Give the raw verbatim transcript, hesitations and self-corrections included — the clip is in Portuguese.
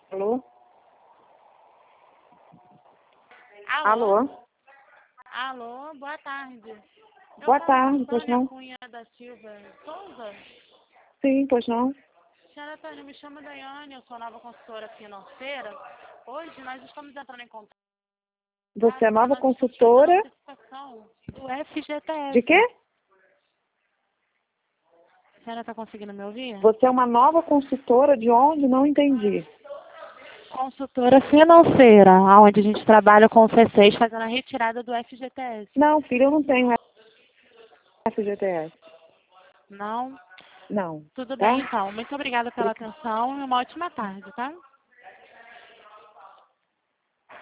Alô? Alô? Alô? Alô, boa tarde. Eu Boa falo tarde, com pois Sônia não? Cunha da Silva Souza. Sim, pois não? Senhora Tânia, me chamo Daiane, eu sou nova consultora financeira. Hoje nós estamos entrando em contato Você é para nova nós discutirmos a consultora antecipação do F G T S. de quê? A senhora está conseguindo me ouvir? Você é uma nova consultora de onde? Não entendi. Consultora financeira, onde a gente trabalha com o C seis fazendo a retirada do F G T S. Não, filho, eu não tenho F G T S. Não? Não, Tudo tá? bem, então. Muito obrigada pela atenção e uma ótima tarde, tá?